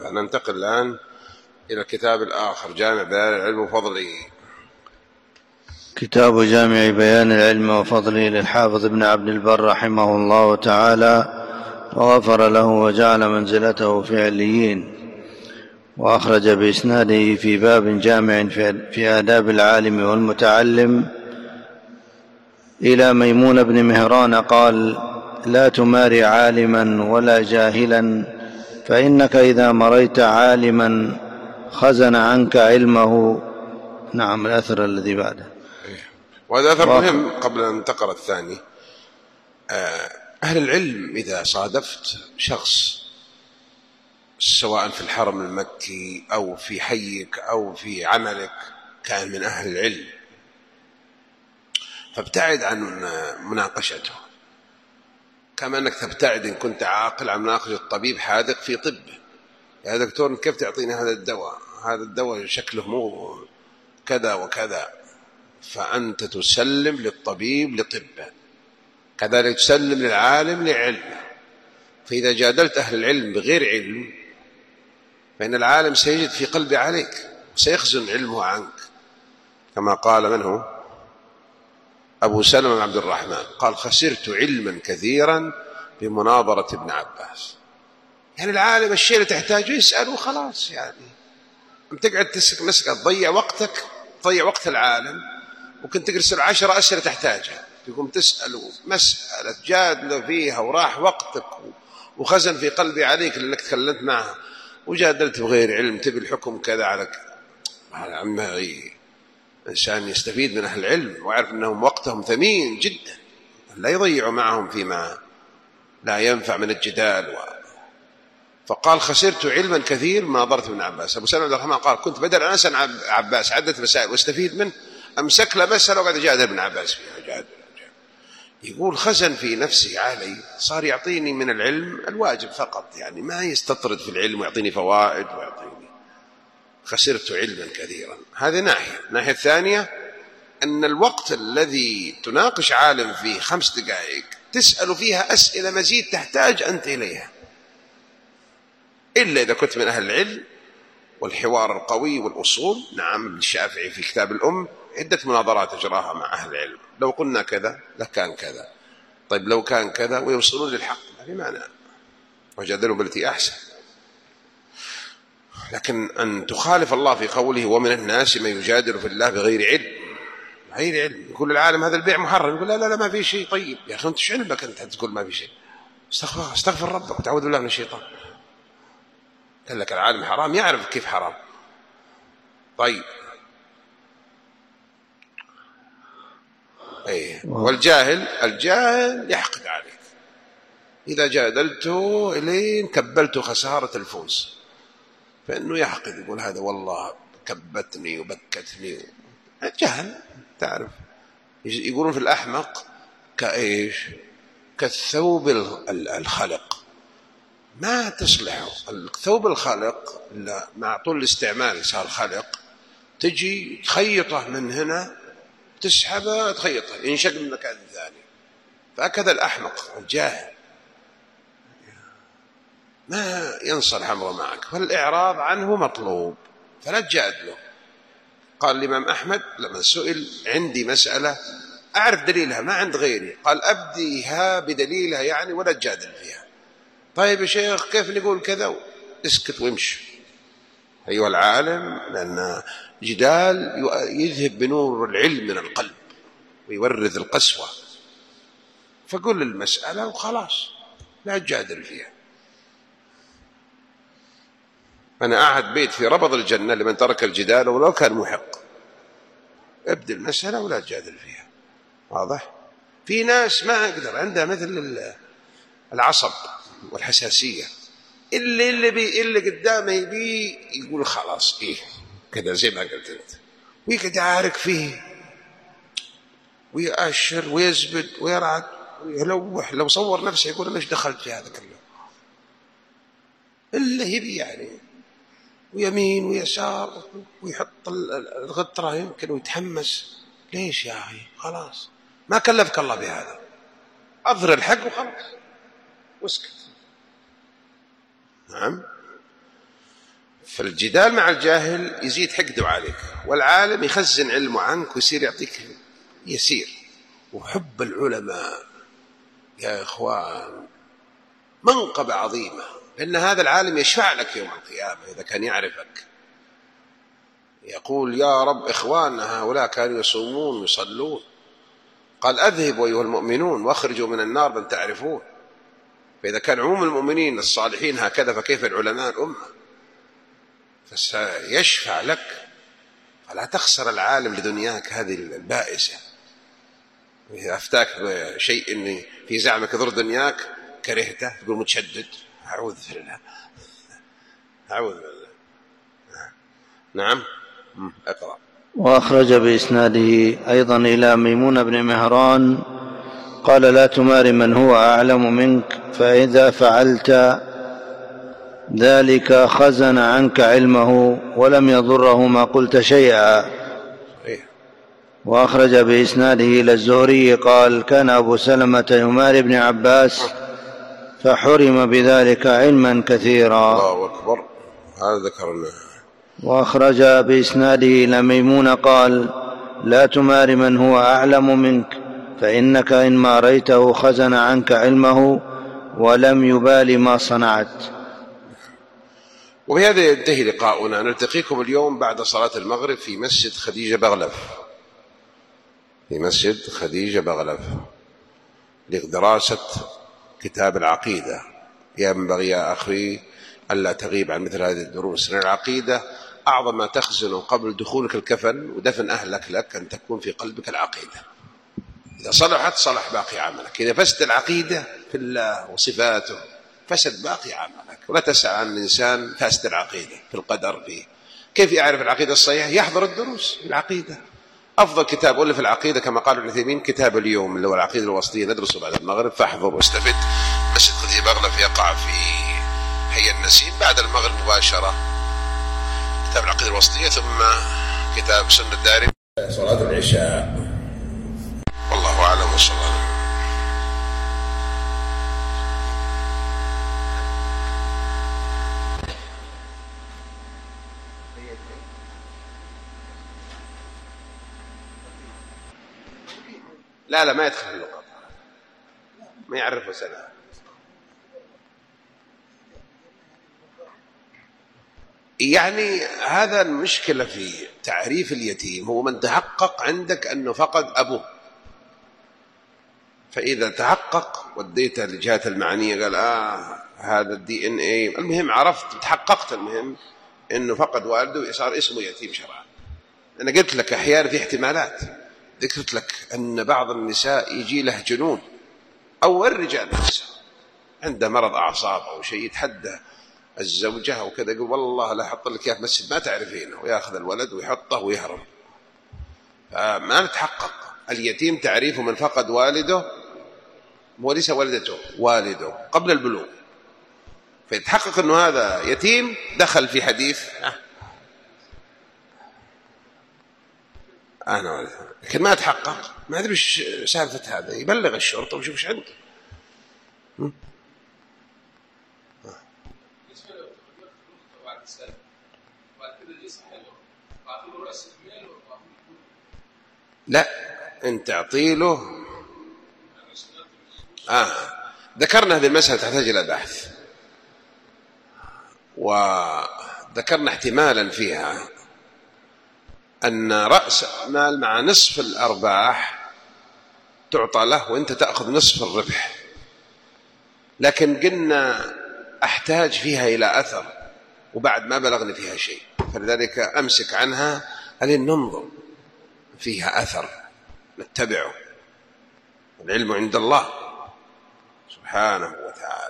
ننتقل الآن إلى الكتاب الآخر، جامع بيان العلم وفضله. كتاب جامع بيان العلم وفضله للحافظ ابن عبد البر رحمه الله تعالى وغفر له وجعل منزلته في عليين. وأخرج بإسناده في باب جامع في آداب العالم والمتعلم إلى ميمون بن مهران قال: لا تمار عالما ولا جاهلا، فإنك إذا مريت عالما خزن عنك علمه. نعم، الأثر الذي بعده. وهذا أثر مهم قبل أن ننتقل الثاني. أهل العلم إذا صادفت شخص سواء في الحرم المكي أو في حيك أو في عملك كان من أهل العلم، فابتعد عن مناقشته، كما أنك تبتعد إن كنت عاقل عن مناقشة الطبيب حاذق في طبه. يا دكتور كيف تعطيني هذا الدواء؟ هذا الدواء شكله مو كذا وكذا. فأنت تسلم للطبيب لطبه، كذلك تسلم للعالم لعلمه. فإذا جادلت أهل العلم بغير علم فإن العالم سيجد في قلبه عليك وسيخزن علمه عنك، كما قال منه أبو سلمة بن عبد الرحمن قال: خسرت علما كثيرا بمناظرة ابن عباس. يعني العالم الشيء اللي تحتاجه يسأله خلاص، يعني أنت تقعد مسكة تضيع وقتك، تضيع وقت العالم. ممكن ترسل 10 أسئلة تحتاجها، تقوم تسأله مسألة جادله فيها وراح وقتك وخزن في قلبي عليك لأنك تكلمت معها وجادلت بغير علم، تبي الحكم كذا على عما إنسان يستفيد من أهل العلم ويعرف أنهم وقتهم ثمين جدا، لا يضيعوا معهم فيما لا ينفع من الجدال فقال: خسرت علما كثير ما ضرت ابن عباس. أبو سلمة عبد الرحمن قال: كنت بدل أن أسأل عباس عدة مسائل واستفيد منه أمسك له مسألة وقعد جادل ابن عباس فيها. يقول خزن في نفسي علي، صار يعطيني من العلم الواجب فقط، يعني ما يستطرد في العلم ويعطيني فوائد ويعطيني. خسرت علما كثيرا. هذه ناحية الثانية أن الوقت الذي تناقش عالم فيه 5 دقائق تسأل فيها أسئلة مزيد تحتاج أنت إليها، إلا إذا كنت من أهل العلم والحوار القوي والأصول. نعم، الشافعي في كتاب الأم عدة مناظرات أجراها مع أهل العلم، لو قلنا كذا لكان كذا، طيب لو كان كذا، ويوصلون للحق، ما في معنى، وجادلوا بالتي أحسن. لكن أن تخالف الله في قوله: ومن الناس من يجادل في الله بغير علم. غير علم، يقول العالم هذا البيع محرم، يقول لا لا لا ما في شيء. طيب يا أخي أنت ايش علمك أنت تقول ما في شيء؟ استغفر ربك وتعوذ بالله من الشيطان. قال لك العالم حرام، يعرف كيف حرام. طيب الجاهل يحقد عليك، إذا جادلته إلين كبلته خسارة الفوز، فإنه يحقد، يقول هذا والله كبتني وبكتني. الجهل تعرف، يقولون في الأحمق كإيش؟ كالثوب الخلق، ما تصلحه. الثوب الخلق مع طول الاستعمال صار خلق، تجي تخيطه من هنا تسحبه تخيطه ينشق من مكان ثاني. فهكذا الأحمق الجاهل ما ينصلح أمره معك، فالإعراض عنه مطلوب، فلا تجادله. قال الإمام أحمد لما سئل: عندي مسألة أعرف دليلها ما عند غيري، قال: أبديها بدليلها يعني ولا تجادل فيها. طيب يا شيخ كيف نقول كذا؟ اسكت وامشي أيها العالم، لأن جدال يذهب بنور العلم من القلب ويورث القسوة. فقل المسألة وخلاص، لا تجادل فيها. أنا أعهد بيت في ربض الجنة لمن ترك الجدال ولو كان محق. ابدل المسألة ولا تجادل فيها. واضح؟ في ناس ما أقدر، عندها مثل العصب والحساسية، اللي قدامه يبي يقول خلاص إيه كذا زي ما قلت أنت، ويقعد يعارك فيه ويأشر ويزبد ويرعد ويلوح. لو صور نفسه يقول أنا إيش دخلت في هذا كله، اللي يبي يعني، ويمين ويسار ويحط الغطرة يمكن ويتحمس. ليش يا أخي؟ خلاص ما كلفك الله بهذا، أظهر الحق وخلاص واسكت. نعم. فالجدال مع الجاهل يزيد حقده عليك، والعالم يخزن علمه عنك ويصير يعطيك يسير. وحب العلماء يا إخوان منقبة عظيمة، لأن هذا العالم يشفع لك يوم القيامة إذا كان يعرفك. يقول يا رب إخواننا هؤلاء كانوا يصومون ويصلون، قال أذهبوا أيها المؤمنون واخرجوا من النار من تعرفون. فإذا كان عموم المؤمنين الصالحين هكذا فكيف العلماء الأمة؟ فسيشفع لك، فلا تخسر العالم لدنياك هذه البائسة. إذا أفتاك بشيء في زعمك يضر دنياك كرهته تقول متشدد، أعوذ بالله أعوذ بالله. نعم اقرأ. وأخرج بإسناده أيضا إلى ميمون بن مهران قال لا تمار من هو أعلم منك، فإذا فعلت ذلك خزن عنك علمه ولم يضره ما قلت شيئا. وأخرج بإسناده إلى الزهري قال كان أبو سلمة يماري ابن عباس فحرم بذلك علما كثيرا. الله أكبر. هذا ذكرنا. وأخرج بإسناده إلى ميمون قال لا تمار من هو أعلم منك، فإنك إن ماريته خزن عنك علمه ولم يبال ما صنعت. وبهذا ينتهي لقاؤنا. نلتقيكم اليوم بعد صلاة المغرب في مسجد خديجة بغلف، في مسجد خديجة بغلف لدراسة كتاب العقيدة. ينبغي يا أخي ألا تغيب عن مثل هذه الدروس، لأن العقيدة أعظم ما تخزن قبل دخولك الكفن ودفن أهلك لك أن تكون في قلبك العقيدة. إذا صلحت صلح باقي عملك، إذا فسد العقيدة في الله وصفاته فسد باقي عملك. ولا تسأل عن الإنسان فاسد العقيدة في القدر فيه. كيف يعرف العقيدة الصحيحة؟ يحضر الدروس في العقيدة. أفضل كتاب ألف في العقيدة كما قال ابن عثيمين كتاب اليوم اللي هو العقيدة الوسطية، ندرسه بعد المغرب، فاحضر واستفد. مسجد خديجة بغلف يقع في حي النسيم بعد المغرب مباشرة، كتاب العقيدة الوسطية، ثم كتاب سنة الدارمي صلاة العشاء. والله أعلم وصلى الله عليه وسلم. لا ما يدخل اللقطة، ما يعرفه سلام. يعني هذا المشكلة في تعريف اليتيم، هو من تحقق عندك أنه فقد أبوه، فإذا تحقق وديته للجهات المعنية قال هذا DNA، المهم عرفت تحققت المهم أنه فقد والده صار اسمه يتيم شرعا. أنا قلت لك أحيانا في احتمالات، ذكرت لك أن بعض النساء يجي له جنون، أو الرجال نفسه عنده مرض أعصاب أو شيء، يتحدى الزوجة أو كذا يقول والله لا أحط لك إياه في مسجد ما تعرفينه، ويأخذ الولد ويحطه ويهرب. فما نتحقق. اليتيم تعريفه من فقد والده، وليس والدته، والده قبل البلوغ، فيتحقق أنه هذا يتيم دخل في حديث أنا، لكن ما تحقق ما أدري إيش سالفة هذا، يبلغ الشرطة ويشوف إيش عنده. لا أنت تعطيله. ذكرنا هذه المسألة تحتاج إلى بحث، وذكرنا احتمالا فيها أن رأس مال مع نصف الأرباح تعطى له وأنت تأخذ نصف الربح، لكن قلنا أحتاج فيها إلى أثر وبعد ما بلغني فيها شيء، فلذلك أمسك عنها لأن ننظر فيها أثر نتبعه. العلم عند الله سبحانه وتعالى.